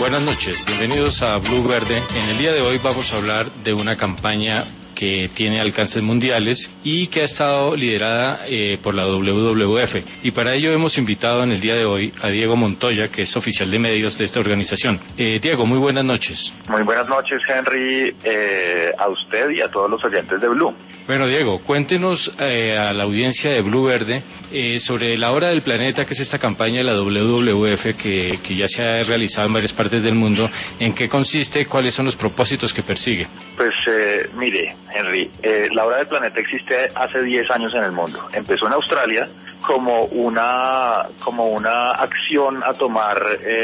Buenas noches, bienvenidos a Blue Verde. En el día de hoy vamos a hablar de una campaña que tiene alcances mundiales y que ha estado liderada por la WWF. Y para ello hemos invitado en el día de hoy a Diego Montoya, que es oficial de medios de esta organización. Diego, muy buenas noches. Muy buenas noches, Henry, a usted y a todos los oyentes de Blue. Bueno, Diego, cuéntenos a la audiencia de Blue Verde sobre la Hora del Planeta, que es esta campaña de la WWF que ya se ha realizado en varias partes del mundo. ¿En qué consiste? ¿Cuáles son los propósitos que persigue? Pues mire, Henry, la Hora del Planeta existe hace 10 años en el mundo. Empezó en Australia como una acción a tomar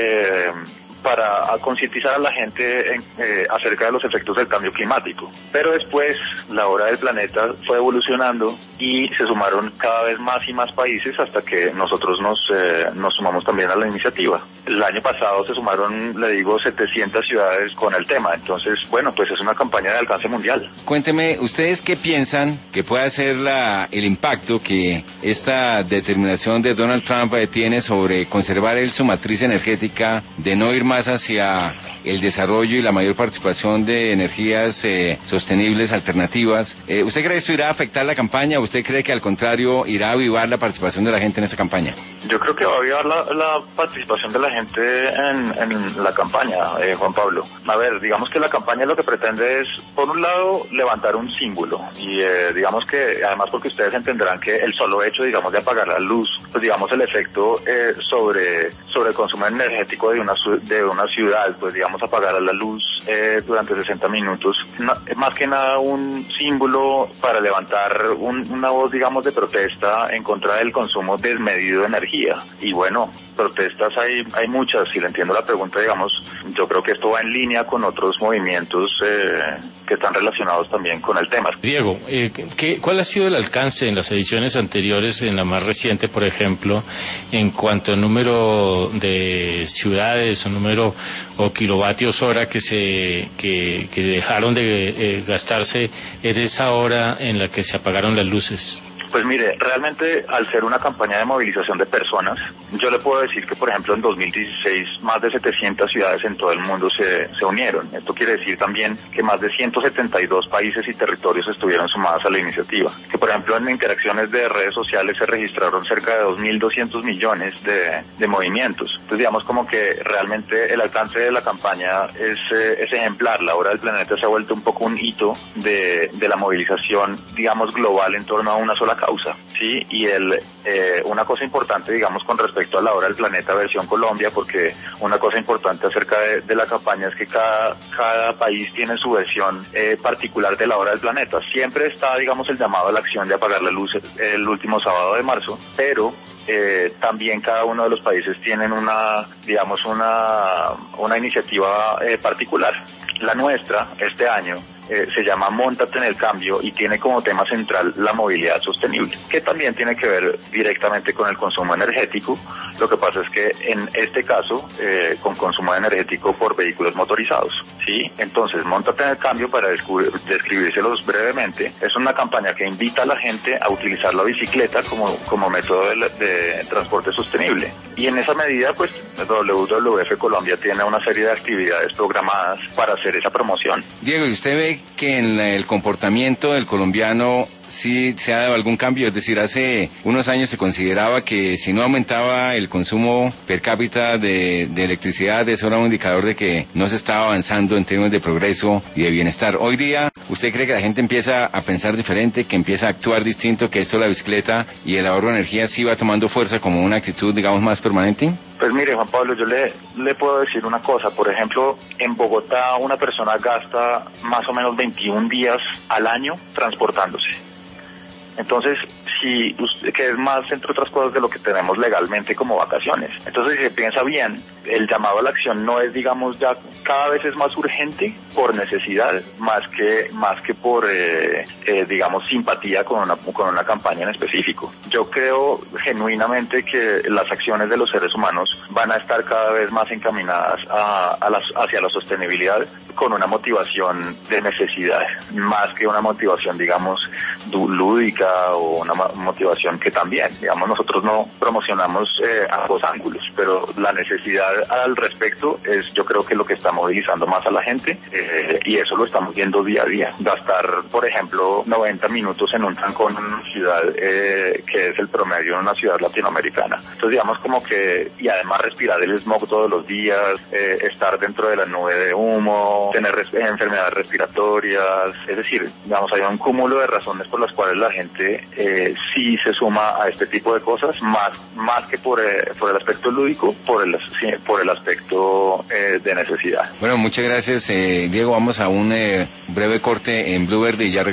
para concientizar a la gente acerca de los efectos del cambio climático. Pero después la Hora del Planeta fue evolucionando y se sumaron cada vez más y más países hasta que nosotros nos sumamos también a la iniciativa. El año pasado se sumaron, 700 ciudades con el tema. Entonces, bueno, pues es una campaña de alcance mundial. Cuénteme, ¿ustedes qué piensan que puede ser el impacto que esta determinación de Donald Trump tiene sobre conservar su matriz energética, de no ir más hacia el desarrollo y la mayor participación de energías sostenibles, alternativas? ¿Usted cree que esto irá a afectar la campaña o usted cree que al contrario irá a avivar la participación de la gente en esta campaña? Yo creo que va a avivar la participación de la gente en la campaña, Juan Pablo. A ver, digamos que la campaña lo que pretende es, por un lado, levantar un símbolo y digamos que, además porque ustedes entenderán que el solo hecho, digamos, de apagar la luz, pues digamos el efecto sobre el consumo energético de una ciudad, pues digamos apagar la luz durante 60 minutos, más que nada un símbolo para levantar una voz, digamos, de protesta en contra del consumo desmedido de energía. Y bueno, protestas hay muchas, si le entiendo la pregunta, digamos, yo creo que esto va en línea con otros movimientos que están relacionados también con el tema. Diego, ¿cuál ha sido el alcance en las ediciones anteriores, en la más reciente, por ejemplo, en cuanto al número de ciudades o kilovatios hora que dejaron de gastarse en esa hora en la que se apagaron las luces? Pues mire, realmente al ser una campaña de movilización de personas, yo le puedo decir que, por ejemplo, en 2016 más de 700 ciudades en todo el mundo se unieron. Esto quiere decir también que más de 172 países y territorios estuvieron sumados a la iniciativa. Que, por ejemplo, en interacciones de redes sociales se registraron cerca de 2.200 millones de movimientos. Entonces, digamos como que realmente el alcance de la campaña es ejemplar. La Hora del Planeta se ha vuelto un poco un hito de la movilización, digamos, global en torno a una sola causa, ¿sí? Y una cosa importante, digamos, con respecto a la Hora del Planeta versión Colombia, porque una cosa importante acerca de la campaña es que cada país tiene su versión particular de la Hora del Planeta. Siempre está, digamos, el llamado a la acción de apagar la luz el último sábado de marzo, pero también cada uno de los países tienen una iniciativa particular. La nuestra, este año, se llama Móntate en el Cambio y tiene como tema central la movilidad sostenible, que también tiene que ver directamente con el consumo energético. Lo que pasa es que en este caso, con consumo energético por vehículos motorizados, ¿sí? Entonces, Móntate en el Cambio, para describírselos brevemente, es una campaña que invita a la gente a utilizar la bicicleta como método de transporte sostenible. Y en esa medida, pues, WWF Colombia tiene una serie de actividades programadas para hacer esa promoción. Diego, ¿y usted ve que en el comportamiento del colombiano sí se ha dado algún cambio? Es decir, hace unos años se consideraba que si no aumentaba el consumo per cápita de electricidad, eso era un indicador de que no se estaba avanzando en términos de progreso y de bienestar. Hoy día, ¿usted cree que la gente empieza a pensar diferente, que empieza a actuar distinto, que esto de la bicicleta y el ahorro de energía sí va tomando fuerza como una actitud, digamos, más permanente? Pues mire, Juan Pablo, yo le puedo decir una cosa. Por ejemplo, en Bogotá una persona gasta más o menos 21 días al año transportándose. Entonces, que es más, entre otras cosas, de lo que tenemos legalmente como vacaciones. Entonces, si se piensa bien, el llamado a la acción no es, digamos, ya cada vez es más urgente por necesidad, más que por, digamos, simpatía con una campaña en específico. Yo creo genuinamente que las acciones de los seres humanos van a estar cada vez más encaminadas hacia la sostenibilidad con una motivación de necesidad, más que una motivación, digamos, lúdica política o una motivación que también, digamos, nosotros no promocionamos ambos ángulos, pero la necesidad al respecto es, yo creo que lo que está movilizando más a la gente, y eso lo estamos viendo día a día. Gastar, por ejemplo, 90 minutos en un trancón en una ciudad que es el promedio en una ciudad latinoamericana. Entonces, digamos, como que, y además respirar el smog todos los días, estar dentro de la nube de humo, tener enfermedades respiratorias, es decir, digamos, hay un cúmulo de razones por las cuales la gente sí se suma a este tipo de cosas, más que por el aspecto lúdico, por el aspecto de necesidad. Bueno, muchas gracias, Diego. Vamos a un breve corte en Blue Verde y ya